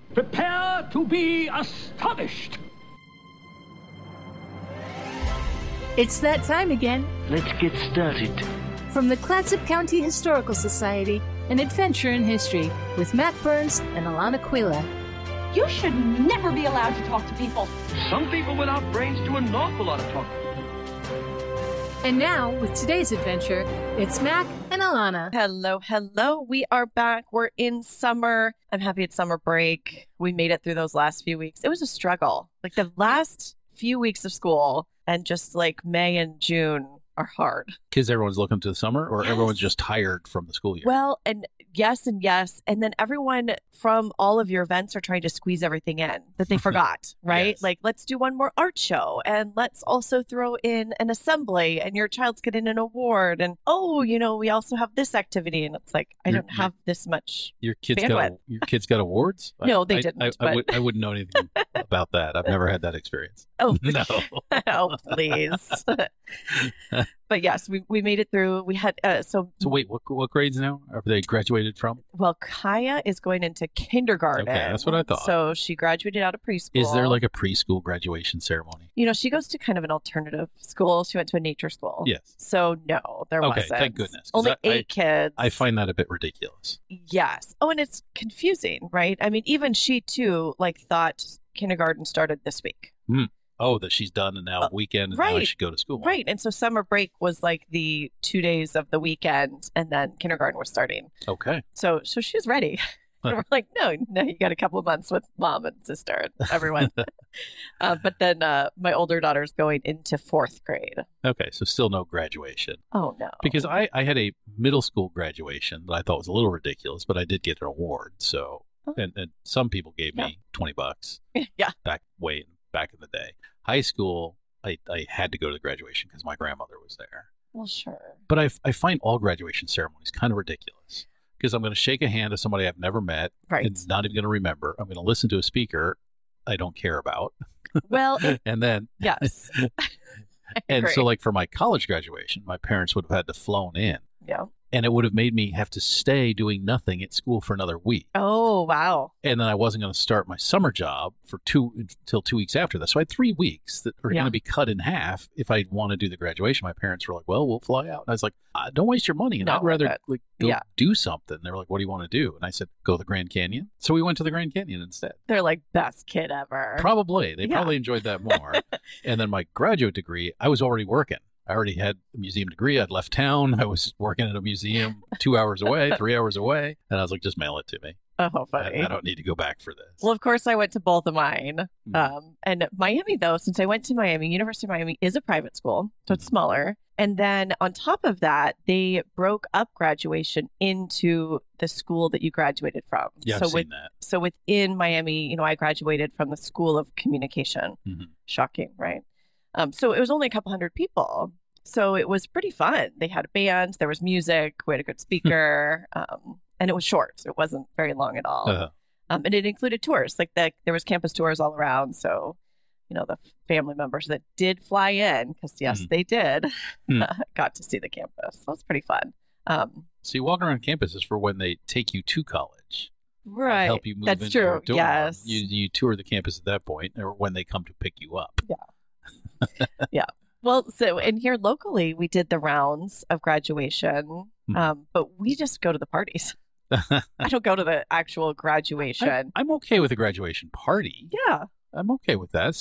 Prepare to be astonished. It's that time again. Let's get started. From the Clatsop County Historical Society, an adventure in history with Matt Burns and Alana Quila. You should never be allowed to talk to people. Some people without brains do an awful lot of talking. And now, with today's adventure, it's Mac and Alana. Hello. We are back. We're in summer. I'm happy it's summer break. We made it through those last few weeks. It was a struggle. Like the last few weeks of school and just like May and June are hard. Because everyone's looking to the summer, or everyone's just tired from the school year? Well, and yes. And then everyone from all of your events are trying to squeeze everything in that they forgot, right? Yes. Like, let's do one more art show and let's also throw in an assembly and your child's getting an award. And, we also have this activity. And it's like, I don't have this much Your kids bandwidth. got awards? No, they didn't. I wouldn't know anything about that. I've never had that experience. Oh, no. Oh, please. But yes, we made it through. We had So wait, what grades now are they graduated from? Well, Kaya is going into kindergarten. Okay, that's what I thought. So she graduated out of preschool. Is there like a preschool graduation ceremony? She goes to kind of an alternative school. She went to a nature school. Yes. So no, there wasn't. Okay, thank goodness. Only 8 kids. I find that a bit ridiculous. Yes. Oh, and it's confusing, right? I mean, even she too, thought kindergarten started this week. Oh, that she's done and now weekend and now I should go to school. Right. And so summer break was like the 2 days of the weekend and then kindergarten was starting. Okay. So she's ready. And we're like, no, you got a couple of months with mom and sister and everyone. But then my older daughter's going into 4th grade. Okay. So still no graduation. Oh, no. Because I had a middle school graduation that I thought was a little ridiculous, but I did get an award. So, and some people gave me $20. Yeah. Back in the day. High school, I had to go to the graduation because my grandmother was there. Well, sure. But I find all graduation ceremonies kind of ridiculous because I'm going to shake a hand of somebody I've never met and not even going to remember. I'm going to listen to a speaker I don't care about. Well, and then yes. And so like for my college graduation, my parents would have had to flown in. Yeah. And it would have made me have to stay doing nothing at school for another week. Oh, wow. And then I wasn't going to start my summer job until 2 weeks after that. So I had 3 weeks that are going to be cut in half if I want to do the graduation. My parents were like, well, we'll fly out. And I was like, don't waste your money. And I'd rather go do something. They were like, what do you want to do? And I said, go to the Grand Canyon. So we went to the Grand Canyon instead. They're like, best kid ever. Probably. They probably enjoyed that more. And then my graduate degree, I was already working. I already had a museum degree. I'd left town. I was working at a museum 2 hours away, 3 hours away. And I was like, just mail it to me. Oh, funny. I don't need to go back for this. Well, of course, I went to both of mine. And Miami, though, since I went to Miami, University of Miami is a private school, so it's smaller. And then on top of that, they broke up graduation into the school that you graduated from. Yeah, I've seen that. So within Miami, I graduated from the School of Communication. Mm-hmm. Shocking, right? So it was only a couple hundred people. So it was pretty fun. They had a band, there was music, we had a good speaker, and it was short. So it wasn't very long at all. And it included tours. There was campus tours all around. So, the family members that did fly in, because yes, they did, got to see the campus. So it was pretty fun. So you walk around campus is for when they take you to college. Right. Help you move That's into true. your dorm. Yes. You tour the campus at that point, or when they come to pick you up. Yeah. Yeah. Well, so and here locally, we did the rounds of graduation, but we just go to the parties. I don't go to the actual graduation. I'm okay with a graduation party. Yeah. I'm okay with that.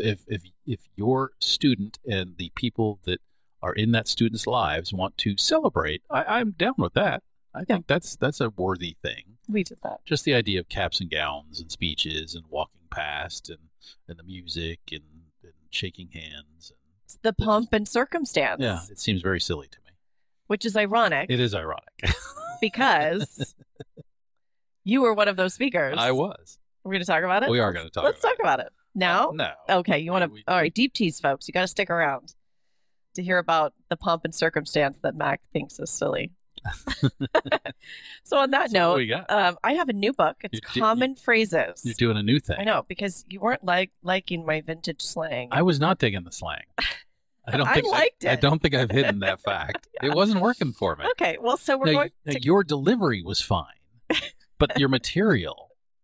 If your student and the people that are in that student's lives want to celebrate, I'm down with that. I think that's a worthy thing. We did that. Just the idea of caps and gowns and speeches and walking past and the music and shaking hands. And the pomp and circumstance. Yeah, it seems very silly to me. Which is ironic. It is ironic. Because you were one of those speakers. I was. We're going to talk about it? We are going to talk about it. Let's talk about it. Now? No. Okay, you want to... All right, deep tease, folks. You got to stick around to hear about the pomp and circumstance that Mac thinks is silly. So on that note, what we got? I have a new book. It's Common Phrases. You're doing a new thing. I know, because you weren't liking my vintage slang. I was not digging the slang. I liked it. I don't think I've hidden that fact. Yeah. It wasn't working for me. Okay, well, so we're going to... Your delivery was fine, but your material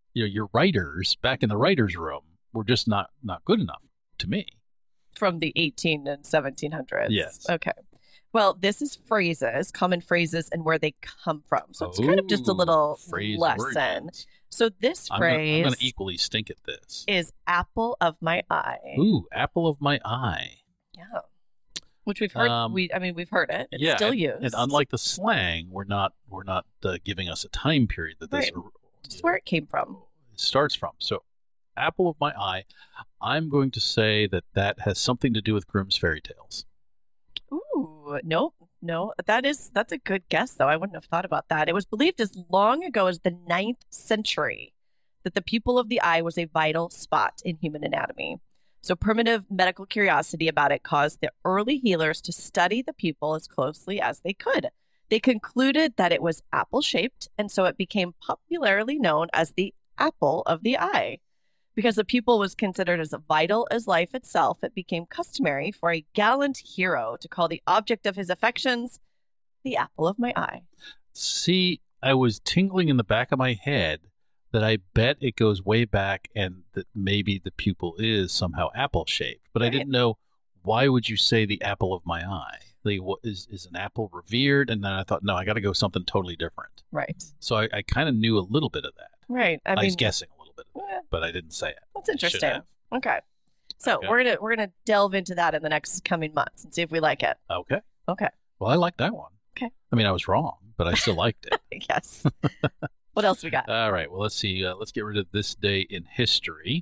your writers back in the writers' room were just not good enough to me. From the 18 and 1700s. Yes. Okay. Well, this is phrases, common phrases, and where they come from. So it's kind of just a little lesson. Origins. So this phrase... I'm going to equally stink at this. ...is apple of my eye. Ooh, apple of my eye. Yeah. Which we've heard. We've heard it. It's still used. And unlike the slang, we're not giving us a time period that this... Just where it came from. It starts from. So apple of my eye, I'm going to say that has something to do with Grimm's fairy tales. Ooh, no. That's a good guess, though. I wouldn't have thought about that. It was believed as long ago as the 9th century that the pupil of the eye was a vital spot in human anatomy. So primitive medical curiosity about it caused the early healers to study the pupil as closely as they could. They concluded that it was apple-shaped, and so it became popularly known as the apple of the eye. Because the pupil was considered as vital as life itself, it became customary for a gallant hero to call the object of his affections the apple of my eye. See, I was tingling in the back of my head that I bet it goes way back and that maybe the pupil is somehow apple-shaped. But I didn't know, why would you say the apple of my eye? Like, what, is an apple revered? And then I thought, no, I got to go something totally different. Right. So I kind of knew a little bit of that. Right. I was guessing a little bit of it, but I didn't say it. That's interesting. Okay. So we're gonna delve into that in the next coming months and see if we like it. Okay. Okay. Well, I like that one. Okay. I mean, I was wrong, but I still liked it. Yes. What else we got? All right. Well, let's see. Let's get rid of this day in history.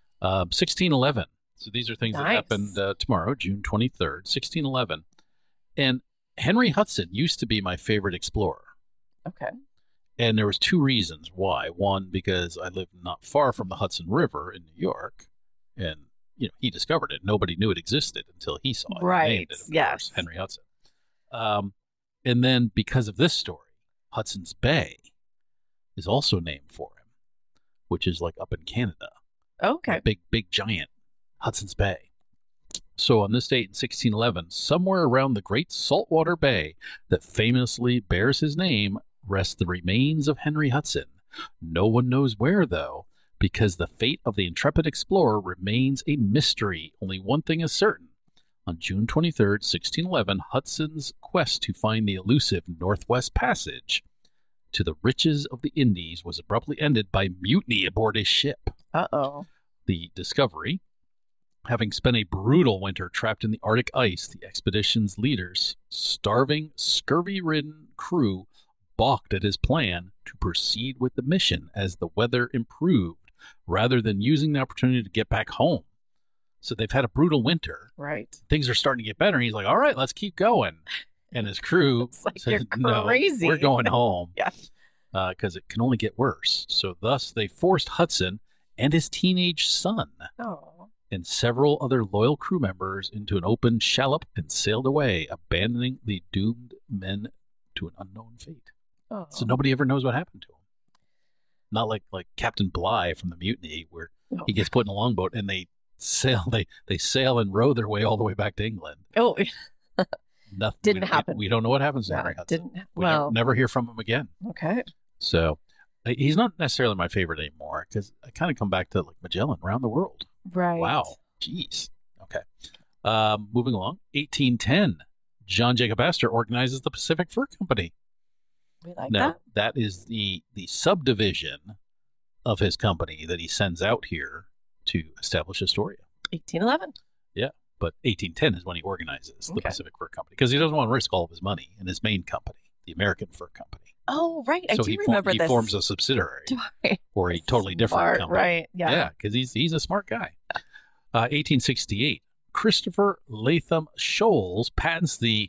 1611. So these are things that happened tomorrow, June 23rd, 1611. And Henry Hudson used to be my favorite explorer. Okay. And there was two reasons why. One, because I lived not far from the Hudson River in New York, and he discovered it. Nobody knew it existed until he saw it. Right. Named it, of course, Henry Hudson. And then because of this story, Hudson's Bay is also named for him, which is like up in Canada. Okay. A big giant Hudson's Bay. So on this date in 1611, somewhere around the great saltwater bay that famously bears his name, rest the remains of Henry Hudson. No one knows where, though, because the fate of the intrepid explorer remains a mystery. Only one thing is certain. On June 23rd, 1611, Hudson's quest to find the elusive Northwest Passage to the riches of the Indies was abruptly ended by mutiny aboard his ship. Uh-oh. The Discovery, having spent a brutal winter trapped in the Arctic ice, the expedition's leader's starving, scurvy-ridden crew balked at his plan to proceed with the mission as the weather improved, rather than using the opportunity to get back home. So they've had a brutal winter. Right. Things are starting to get better, and he's like, all right, let's keep going. And his crew said, crazy. No, we're going home. Yeah. Because it can only get worse. So thus they forced Hudson and his teenage son and several other loyal crew members into an open shallop and sailed away, abandoning the doomed men to an unknown fate. Oh. So nobody ever knows what happened to him. Not like Captain Bligh from the Mutiny, where he gets put in a longboat and they sail and row their way all the way back to England. Oh, nothing didn't happen. We don't know what happens to Henry Hudson. We never hear from him again. Okay. So he's not necessarily my favorite anymore because I kind of come back to like Magellan around the world. Right. Wow. Jeez. Okay. Moving along. 1810. John Jacob Astor organizes the Pacific Fur Company. We like now, that is the subdivision of his company that he sends out here to establish Astoria. 1811. Yeah, but 1810 is when he organizes the Pacific Fur Company because he doesn't want to risk all of his money in his main company, the American Fur Company. Oh, right. So I do remember this. He forms a subsidiary or a totally different company. Right, yeah. Yeah, because he's a smart guy. 1868, Christopher Latham Sholes patents the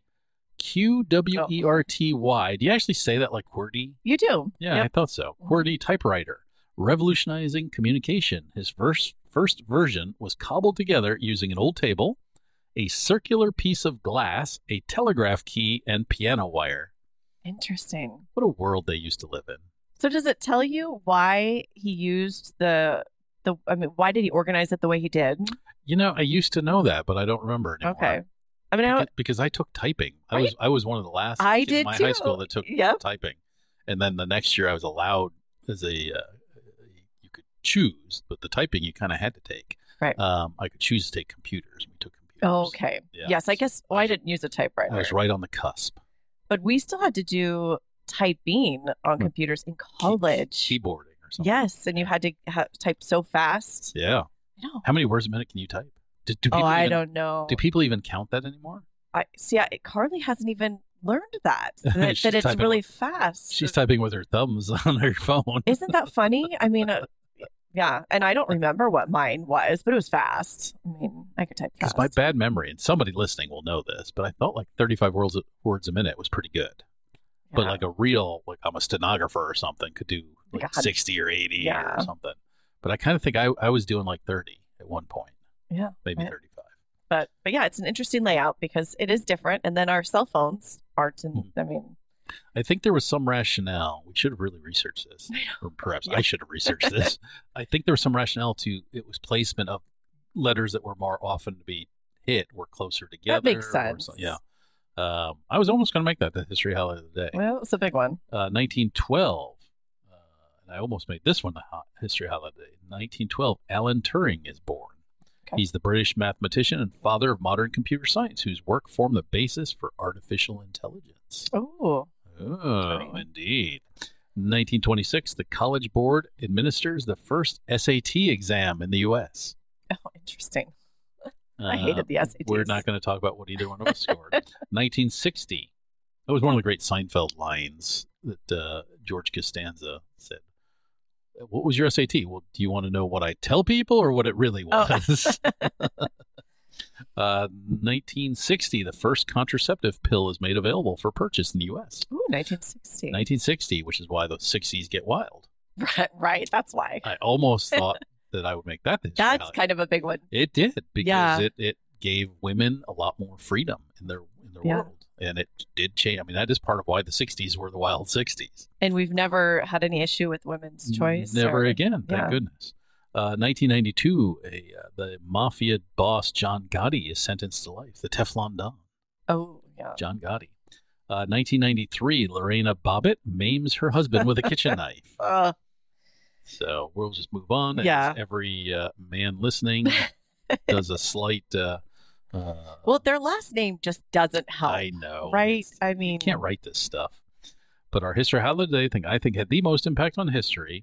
QWERTY. Do you actually say that like QWERTY? You do. Yeah, I thought so. QWERTY typewriter, revolutionizing communication. His first version was cobbled together using an old table, a circular piece of glass, a telegraph key, and piano wire. Interesting. What a world they used to live in. So does it tell you why he used why did he organize it the way he did? I used to know that, but I don't remember anymore. Okay. I mean, because I took typing. Right? I was one of the last I in did my too. high school that took typing. And then the next year I was allowed as you choose, but the typing you kind of had to take. Right. I could choose to take computers. We took computers. Oh, okay. Yeah. Yes, I guess. Well, I didn't use a typewriter. I was right on the cusp. But we still had to do typing on computers in college. Keyboarding or something. Yes, and you had to type so fast. Yeah. I know. How many words a minute can you type? Do people I don't know. Do people even count that anymore? Carly hasn't even learned that it's really fast. She's typing with her thumbs on her phone. Isn't that funny? I mean, yeah, and I don't remember what mine was, but it was fast. I mean, I could type fast. Because my bad memory, and somebody listening will know this, but I felt like 35 words a minute was pretty good. Yeah. But like I'm a stenographer or something, could do like 60 or 80 or something. But I kind of think I was doing like 30 at one point. Yeah. Maybe 35. But yeah, it's an interesting layout because it is different. And then our cell phones aren't. I think there was some rationale. We should have really researched this. Or perhaps I should have researched this. I think there was some rationale it was placement of letters that were more often to be hit were closer together. That makes sense. Yeah. I was almost going to make that the history highlight of the day. Well, it's a big one. 1912. And I almost made this one the history highlight of the day. 1912, Alan Turing is born. Okay. He's the British mathematician and father of modern computer science, whose work formed the basis for artificial intelligence. Oh, indeed. 1926, the College Board administers the first SAT exam in the U.S. Oh, interesting. I hated the SATs. We're not going to talk about what either one of us scored. 1960. That was one of the great Seinfeld lines that George Costanza said. What was your SAT? Well, do you want to know what I tell people or what it really was? 1960, the first contraceptive pill is made available for purchase in the U.S. Ooh, 1960. 1960, which is why the 60s get wild. Right, that's why. I almost thought that I would make that. That's kind of a big one. It did, because it gave women a lot more freedom in their world. And it did change. I mean, that is part of why the 60s were the wild 60s. And we've never had any issue with women's choice. Never again, thank goodness. 1992, the mafia boss John Gotti is sentenced to life. The Teflon Don. Oh, yeah. John Gotti. 1993, Lorena Bobbitt maims her husband with a kitchen knife. So we'll just move on. Yeah. As every man listening does a slight... well, their last name just doesn't help. I know. Right? I mean... You can't write this stuff. But our history highlight today, I think had the most impact on history.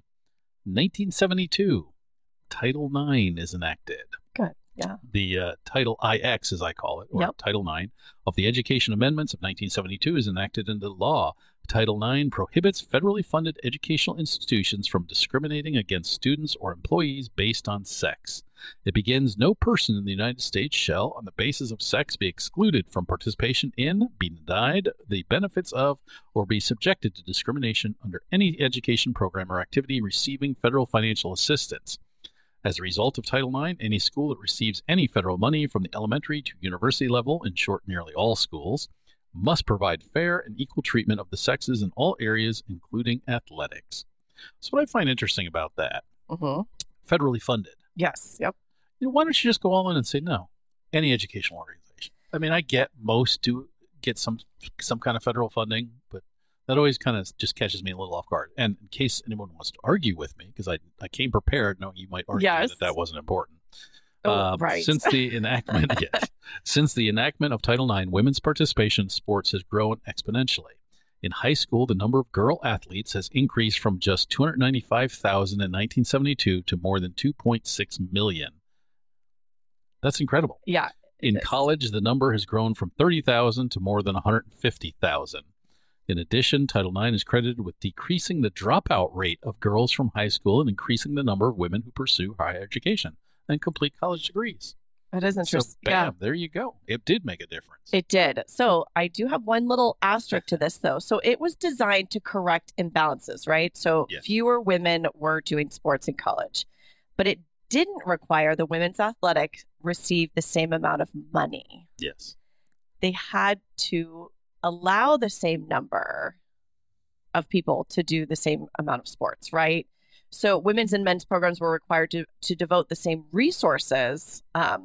1972, Title IX is enacted. Good, yeah. The Title IX, as I call it, or Title IX, of the Education Amendments of 1972 is enacted into law. Title IX prohibits federally funded educational institutions from discriminating against students or employees based on sex. It begins, no person in the United States shall, on the basis of sex, be excluded from participation in, be denied the benefits of, or be subjected to discrimination under any education program or activity receiving federal financial assistance. As a result of Title IX, any school that receives any federal money from the elementary to university level, in short, nearly all schools, must provide fair and equal treatment of the sexes in all areas, including athletics. So what I find interesting about that, federally funded. Yes. Yep. Why don't you just go all in and say no? Any educational organization. I mean, I get most do get some kind of federal funding, but that always kind of just catches me a little off guard. And in case anyone wants to argue with me, because I came prepared knowing you might argue that wasn't important. Right. Since the enactment, since the enactment of Title IX, women's participation in sports has grown exponentially. In high school, the number of girl athletes has increased from just 295,000 in 1972 to more than 2.6 million. That's incredible. Yeah. In college, the number has grown from 30,000 to more than 150,000. In addition, Title IX is credited with decreasing the dropout rate of girls from high school and increasing the number of women who pursue higher education and complete college degrees. That is interesting. So, bam, there you go. It did make a difference. It did. So I do have one little asterisk to this, though. So it was designed to correct imbalances, right? So fewer women were doing sports in college, but it didn't require the women's athletic receive the same amount of money. Yes. They had to allow the same number of people to do the same amount of sports, right? So women's and men's programs were required to devote the same resources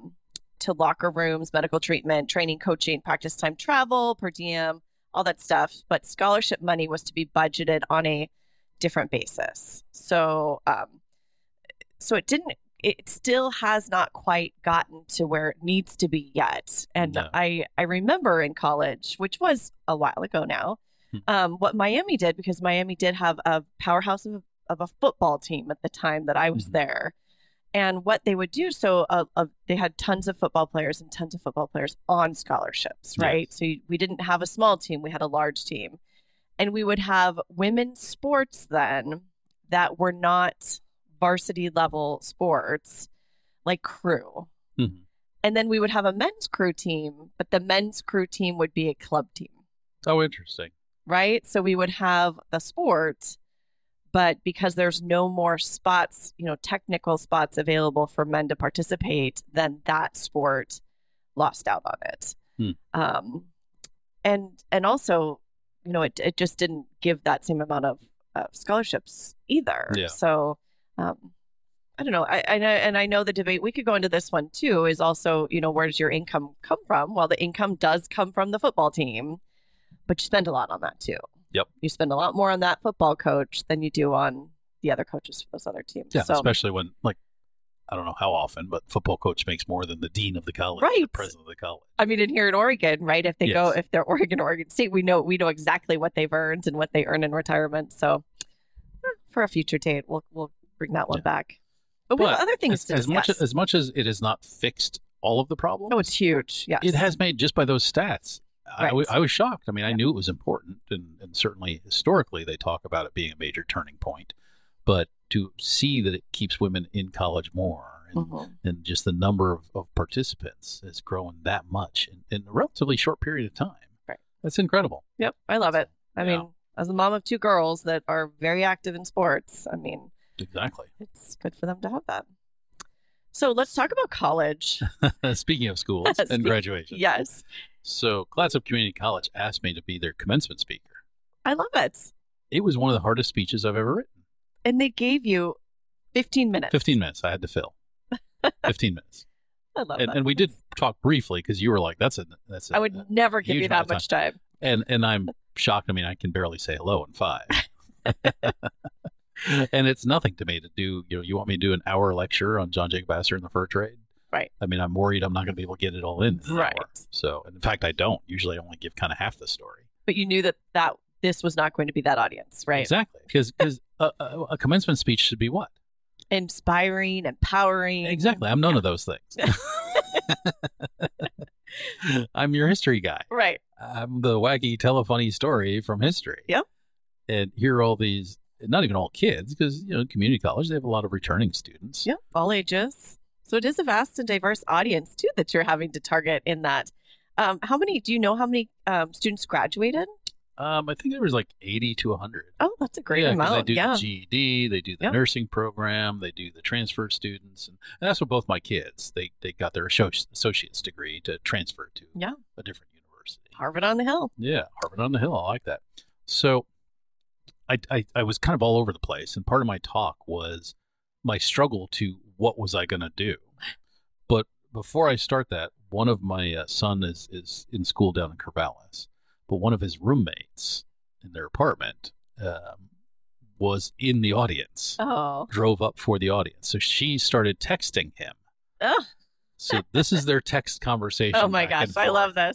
to locker rooms, medical treatment, training, coaching, practice time, travel, per diem, all that stuff. But scholarship money was to be budgeted on a different basis. So so it still has not quite gotten to where it needs to be yet. And No. I remember in college, which was a while ago now, what Miami did, because Miami did have a powerhouse of a football team at the time that I was there. And what they would do, so they had tons of football players and tons of football players on scholarships, right? Yes. So we didn't have a small team, we had a large team. And we would have women's sports then that were not varsity level sports, like crew. Mhm. And then we would have a men's crew team, but the men's crew team would be a club team, Oh, interesting. right? So we would have the sport, but because there's no more spots, technical spots available for men to participate, then that sport lost out on it. And also, it just didn't give that same amount of scholarships either. Yeah. So I don't know. I know the debate, we could go into this one too, is also, where does your income come from? Well, the income does come from the football team, but you spend a lot on that too. Yep. You spend a lot more on that football coach than you do on the other coaches for those other teams. Yeah, So, especially when, I don't know how often, but football coach makes more than the dean of the college, Right. the president of the college. I mean, and here in Oregon, right? If they're Oregon State, we know exactly what they've earned and what they earn in retirement. So for a future date, we'll bring that one back. But we have other things to discuss. As much as it has not fixed all of the problems, Oh, it's huge. Yes. it has made, just by those stats. Right. I was shocked. I mean, I knew it was important, and certainly historically they talk about it being a major turning point. But to see that it keeps women in college more, and just the number of participants has grown that much in a relatively short period of time. Right. That's incredible. Yep. I love it. I Yeah. mean, as a mom of two girls that are very active in sports, I mean, Exactly. it's good for them to have that. So let's talk about college. Speaking of schools and graduation. Yes. So Clatsop Community College asked me to be their commencement speaker. I love it. It was one of the hardest speeches I've ever written. And they gave you 15 minutes. 15 minutes I had to fill. 15 minutes. I love that. And we did talk briefly because you were like, that's I would never give huge you amount that of much time. And I'm shocked. I mean, I can barely say hello in 5. And it's nothing to me to do. You want me to do an hour lecture on John Jacob Astor and the fur trade? Right. I mean, I'm worried I'm not going to be able to get it all in an Right. hour. So, and in fact, I don't. Usually I only give kind of half the story. But you knew that this was not going to be that audience, right? Exactly. Because a commencement speech should be what? Inspiring, empowering. Exactly. I'm none of those things. I'm your history guy. Right. I'm the wacky telefunny story from history. Yep. And here are all these, not even all kids, because, community college, they have a lot of returning students. Yep. All ages. So it is a vast and diverse audience, too, that you're having to target in that. Do you know how many students graduated? I think there was like 80 to 100. Oh, that's a great 'cause amount. They do Yeah. the GED, they do the Yep. nursing program, they do the transfer students. And that's what both my kids, they got their associate's degree to transfer to Yeah. a different university. Harvard on the Hill. Yeah, Harvard on the Hill. I like that. So I was kind of all over the place. And part of my talk was my struggle to what was I going to do. But before I start that, one of my son is in school down in Corvallis. But one of his roommates in their apartment was in the audience, Oh. drove up for the audience. So she started texting him. Oh, So this is their text conversation. oh my back gosh. and I forth. love this.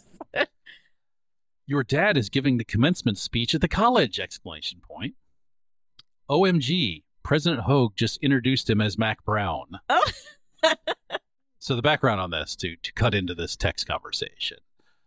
Your dad is giving the commencement speech at the college! Exclamation point. OMG, President Hogue just introduced him as Mac Brown. Oh. So the background on this, to cut into this text conversation,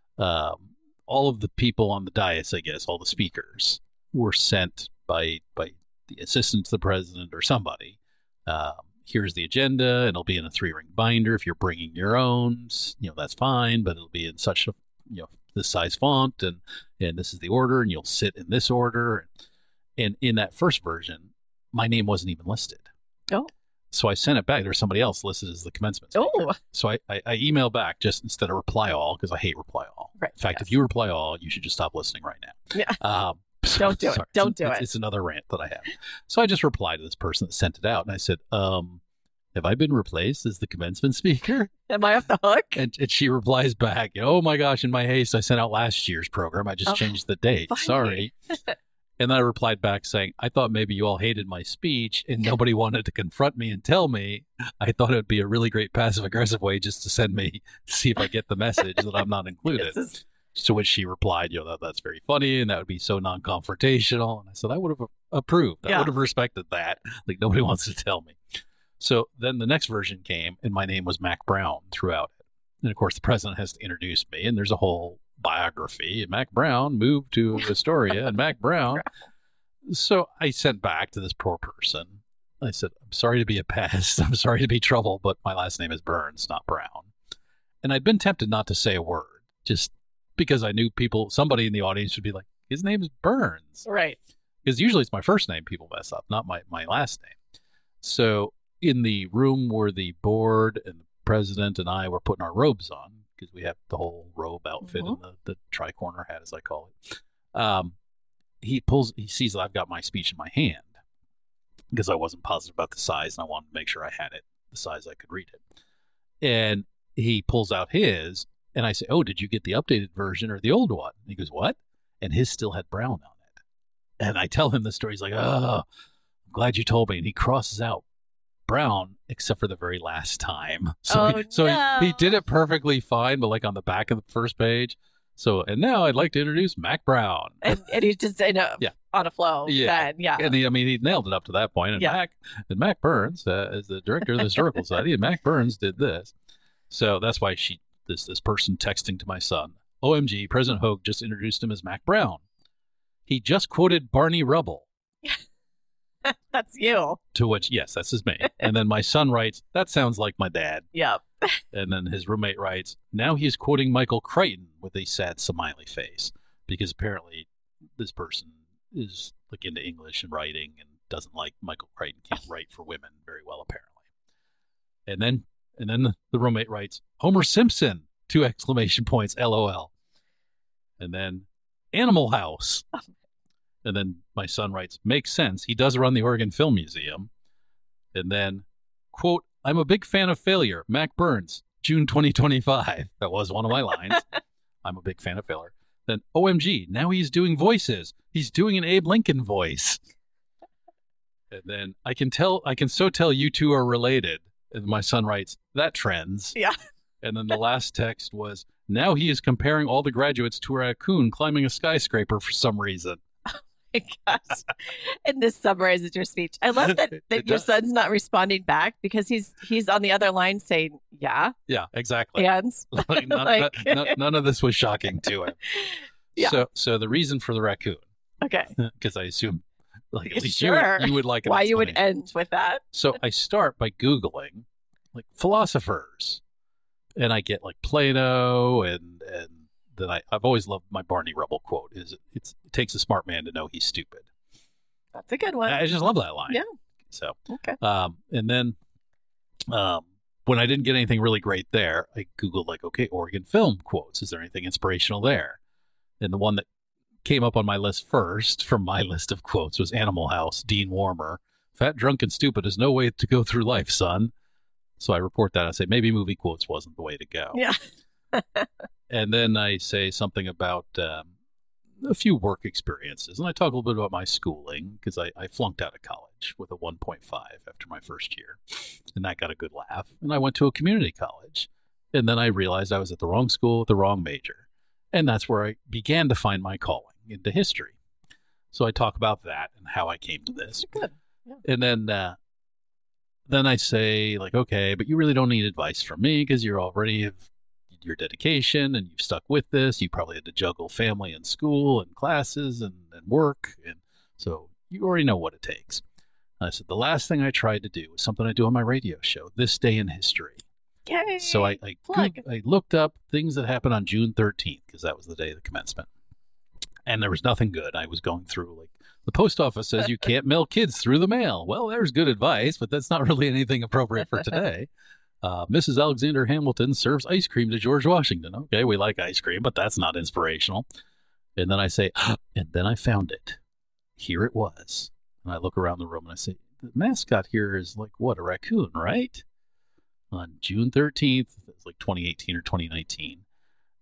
all of the people on the dais, I guess, all the speakers, were sent by the assistant to the president or somebody. Here's the agenda. It'll be in a 3-ring binder. If you're bringing your own, that's fine, but it'll be in such a, this size font, and this is the order, and you'll sit in this order. And in that first version, my name wasn't even listed. Oh. So I sent it back. There was somebody else listed as the commencement speaker. Oh. So I emailed back just instead of reply all, because I hate reply all. Right. In fact, Yes. if you reply all, you should just stop listening right now. Yeah. Don't do it. Don't do it. It's another rant that I have. So I just replied to this person that sent it out, and I said, have I been replaced as the commencement speaker? Am I off the hook? And she replies back, oh my gosh, in my haste, I sent out last year's program. I just changed the date. funny. Sorry. And then I replied back saying, I thought maybe you all hated my speech and nobody wanted to confront me and tell me. I thought it would be a really great passive-aggressive way just to send me, see if I get the message that I'm not included. To which she replied, that's very funny, and that would be so non-confrontational. And I said, I would have approved. I would have respected that. Like, nobody wants to tell me. So then the next version came, and my name was Mac Brown throughout it. And, of course, the president has to introduce me, and there's a whole biography. Mac Brown moved to Astoria, and Mac Brown. So I sent back to this poor person. I said, I'm sorry to be a pest. I'm sorry to be trouble, but my last name is Burns, not Brown. And I'd been tempted not to say a word, just because I knew somebody in the audience would be like, his name is Burns. Right. Because usually it's my first name people mess up, not my last name. So in the room where the board and the president and I were putting our robes on, because we have the whole robe outfit and the tri-corner hat, as I call it. He sees that I've got my speech in my hand because I wasn't positive about the size and I wanted to make sure I had it the size I could read it. And he pulls out his and I say, oh, did you get the updated version or the old one? And he goes, what? And his still had Brown on it. And I tell him the story. He's like, oh, I'm glad you told me. And he crosses out Brown except for the very last time. So he did it perfectly fine, but like on the back of the first page. So, and now I'd like to introduce Mac Brown. And he just on a flow. Yeah. Then, yeah. And he nailed it up to that point. And Mac Burns, as the director of the Historical Society, and Mac Burns did this. So that's why this person texting to my son, OMG, President Hogue just introduced him as Mac Brown. He just quoted Barney Rubble. That's you. To which, yes, that's his name. And then my son writes, that sounds like my dad. Yep. And then his roommate writes, now he's quoting Michael Crichton with a sad smiley face. Because apparently this person is like into English and writing and doesn't like Michael Crichton, can't write for women very well, apparently. And then the roommate writes, Homer Simpson, 2 exclamation points, LOL. And then Animal House. And then my son writes, makes sense. He does run the Oregon Film Museum. And then, quote, I'm a big fan of failure. Mac Burns, June 2025. That was one of my lines. I'm a big fan of failure. Then, OMG, now he's doing voices. He's doing an Abe Lincoln voice. And then, I can so tell you two are related. And my son writes, that trends. Yeah. And then the last text was, now he is comparing all the graduates to a raccoon climbing a skyscraper for some reason. My gosh. And this summarizes your speech. I love that your son's not responding back because he's on the other line saying, yeah. Yeah, exactly. And none of this was shocking to him. Yeah. So the reason for the raccoon. Okay. Because I assume like at least sure. you would like it. Why you would end with that. So I start by Googling like philosophers. And I get like Plato and then I've always loved my Barney Rubble quote is it takes a smart man to know he's stupid. That's a good one. I just love that line. Yeah. So okay. And then when I didn't get anything really great there, I Googled like, okay, Oregon film quotes. Is there anything inspirational there? And the one that came up on my list first from my list of quotes was Animal House, Dean Warmer. Fat, drunk, and stupid is no way to go through life, son. So I report that. I say, maybe movie quotes wasn't the way to go. Yeah. And then I say something about a few work experiences. And I talk a little bit about my schooling because I flunked out of college with a 1.5 after my first year. And that got a good laugh. And I went to a community college. And then I realized I was at the wrong school with the wrong major. And that's where I began to find my calling into history. So I talk about that and how I came to this. Good. Yeah. And then I say, like, okay, but you really don't need advice from me because you already have your dedication and you've stuck with this. You probably had to juggle family and school and classes and work. And so you already know what it takes. And I said, the last thing I tried to do was something I do on my radio show, This Day in History. Yay! So I looked up things that happened on June 13th because that was the day of the commencement. And there was nothing good. I was going through, like, the post office says you can't mail kids through the mail. Well, there's good advice, but that's not really anything appropriate for today. Mrs. Alexander Hamilton serves ice cream to George Washington. Okay, we like ice cream, but that's not inspirational. And then I say, and then I found it. Here it was. And I look around the room and I say, the mascot here is like, what, a raccoon, right? On June 13th, it's like 2018 or 2019.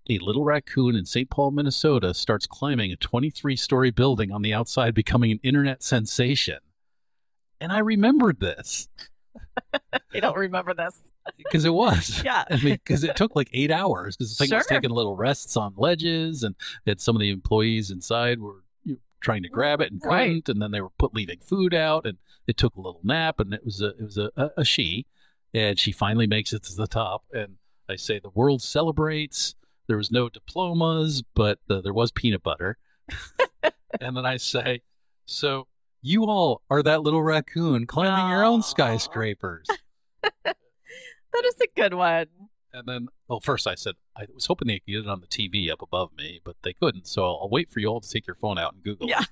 a little raccoon in St. Paul, Minnesota starts climbing a 23-story building on the outside, becoming an internet sensation. And I remembered this. You don't remember this. Because it was. Yeah. I mean, because it took like 8 hours. Because the thing was taking little rests on ledges, and some of the employees inside were trying to grab it and couldn't, and then they were leaving food out, and it took a little nap, and it was a she, and she finally makes it to the top, and I say the world celebrates. There was no diplomas, but there was peanut butter. And then I say, so you all are that little raccoon climbing your own skyscrapers. That is a good one. And then, first I said, I was hoping they could get it on the TV up above me, but they couldn't. So I'll wait for you all to take your phone out and Google it.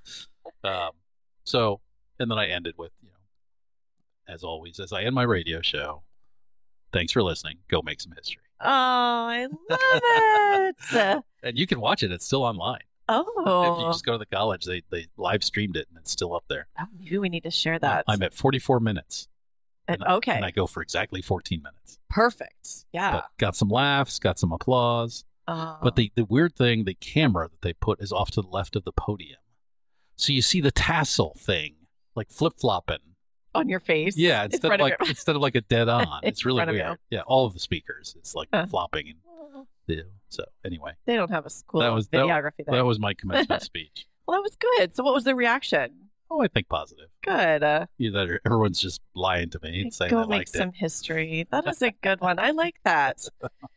And then I ended with, as always, as I end my radio show, thanks for listening. Go make some history. Oh, I love it. And you can watch it. It's still online. Oh. If you just go to the college, they live streamed it, and it's still up there. Oh, maybe we need to share that. I'm at 44 minutes. Okay. And I go for exactly 14 minutes. Perfect. Yeah. But got some laughs, got some applause. But the weird thing, the camera that they put is off to the left of the podium. So you see the tassel thing, like flip-flopping. On your face? Yeah, instead of like a dead on. It's really weird. Yeah, all of the speakers. It's like flopping. And, so anyway. They don't have a school of videography there. That was my commencement speech. Well, that was good. So what was the reaction? Oh, I think positive. Good. Everyone's just lying to me and saying go they make liked some history. That is a good one. I like that.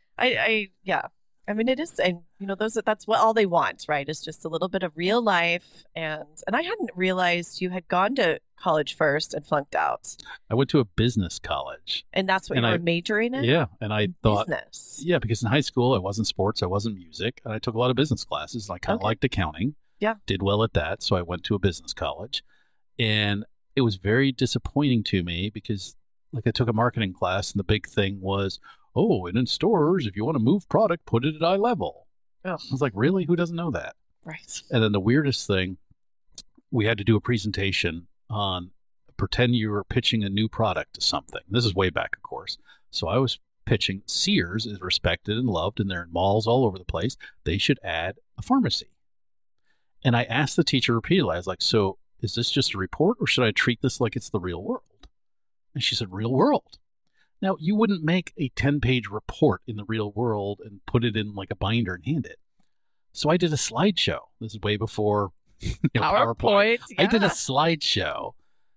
I mean, it is, and that's what all they want, right? Is just a little bit of real life, and I hadn't realized you had gone to college first and flunked out. I went to a business college, and that's what you were majoring in. Yeah, and I thought business. Yeah, because in high school I wasn't sports, I wasn't music, and I took a lot of business classes. And I kind of liked accounting. Yeah, did well at that, so I went to a business college, and it was very disappointing to me because, I took a marketing class, and the big thing was, and in stores, if you want to move product, put it at eye level. Ugh. I was like, really? Who doesn't know that? Right. And then the weirdest thing, we had to do a presentation on pretend you were pitching a new product to something. This is way back, of course. So I was pitching Sears is respected and loved, and they're in malls all over the place. They should add a pharmacy. And I asked the teacher repeatedly, I was like, so is this just a report, or should I treat this like it's the real world? And she said, real world. Now, you wouldn't make a 10-page report in the real world and put it in like a binder and hand it. So I did a slideshow. This is way before PowerPoint. Yeah. I did a slideshow.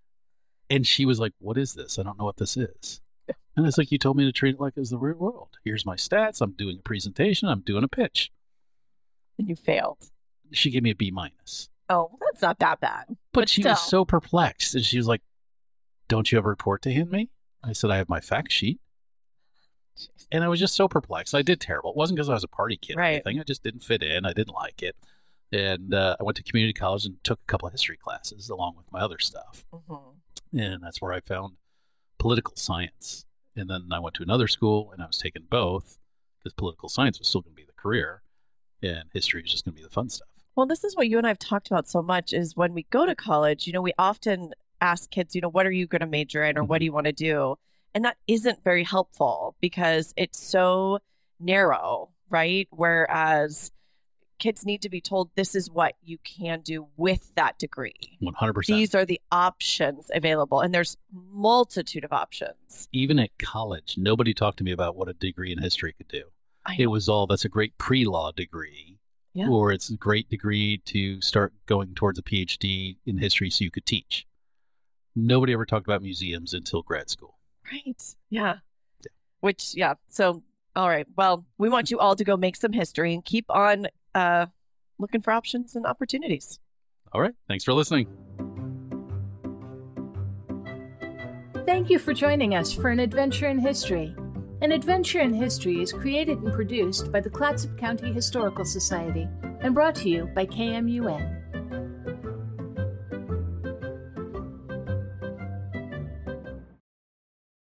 And she was like, what is this? I don't know what this is. And it's like, you told me to treat it like it's the real world. Here's my stats. I'm doing a presentation. I'm doing a pitch. And you failed. She gave me a B-. Oh, that's not that bad. But she was so perplexed. And she was like, don't you have a report to hand me? I said, I have my fact sheet. And I was just so perplexed. I did terrible. It wasn't because I was a party kid or anything. I just didn't fit in. I didn't like it. And I went to community college and took a couple of history classes along with my other stuff. Mm-hmm. And that's where I found political science. And then I went to another school and I was taking both because political science was still going to be the career and history was just going to be the fun stuff. Well, this is what you and I have talked about so much is when we go to college, we often ask kids, what are you going to major in or what do you want to do? And that isn't very helpful because it's so narrow, right? Whereas kids need to be told this is what you can do with that degree. 100%. These are the options available. And there's multitude of options. Even at college, nobody talked to me about what a degree in history could do. It was that's a great pre-law degree. Yeah. Or it's a great degree to start going towards a PhD in history so you could teach. Nobody ever talked about museums until grad school. Right. Yeah. Which, So, all right. Well, we want you all to go make some history and keep on looking for options and opportunities. All right. Thanks for listening. Thank you for joining us for An Adventure in History. An Adventure in History is created and produced by the Clatsop County Historical Society and brought to you by KMUN.